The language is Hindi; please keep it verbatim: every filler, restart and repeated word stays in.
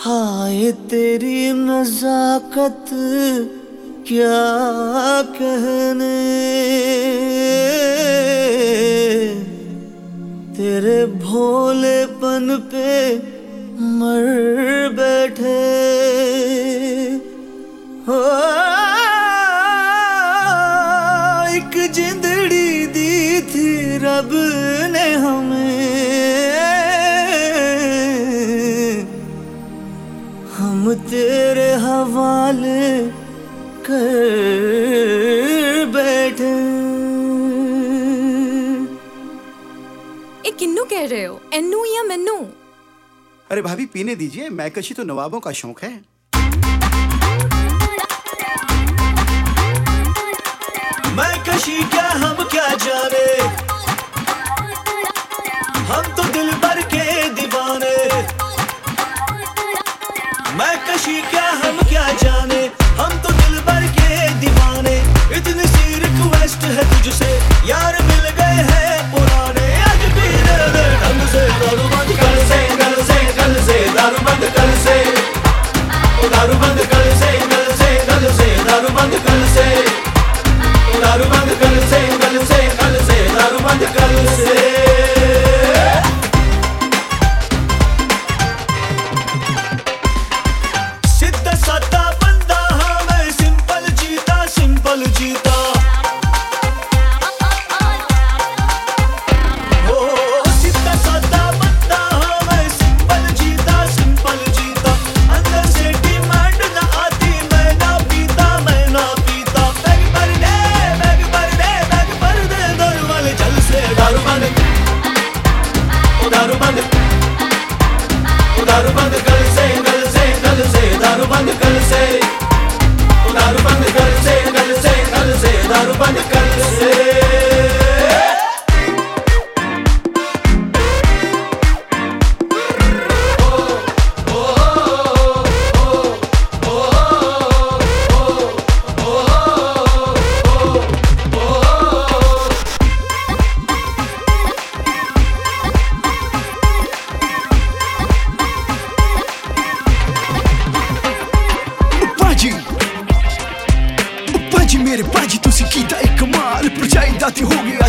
हाय तेरी नज़ाकत क्या कहने, तेरे भोलेपन पे मर बैठे हो। एक जिंदड़ी दी थी रब ने हमें, हम तेरे हवाले कर बैठे। ए किन्नू कह रहे हो, एन्नू या मैनू? अरे भाभी पीने दीजिए, मैकशी तो नवाबों का शौक है। मैकशी क्या हम क्या जाने, हम तो दिल भर के दीवाने। मैकशी क्या हम क्या जाने, हम तो दिल भर के दीवाने। इतनी सी रिक्वेस्ट है तुझसे यार, मिल गए हैं पुराने। आज भी दे दे ढंग से दारू बंद कर से, कर से कर से दारू बंद कर से, दारू बंद कर से, कर से कर से दारू बंद कर से, दारू बंद कर से, कर से कर से दारू बंद कर से। सीधा साधा बंदा हाँ मैं, सिंपल जीता सिंपल जीता। ओ सीधा साधा बंदा हाँ मैं, सिंपल जीता सिंपल जीता। अंदर से डिमांड ना आती, मैं ना पीता मैं ना पीता। बैग भर दे बैग भर दे बैग भर दे दारू वाले जल से। दारू बंद ओ दारू बंद ओ दारू बंद कर से, कर से कर से दारू बंद कर से, दारू बंद कर से, कर से कर से दारू बंद कर से। पाजी मेरे पाजी तुसी कीता एक कमाल, परछाई दाती हो गया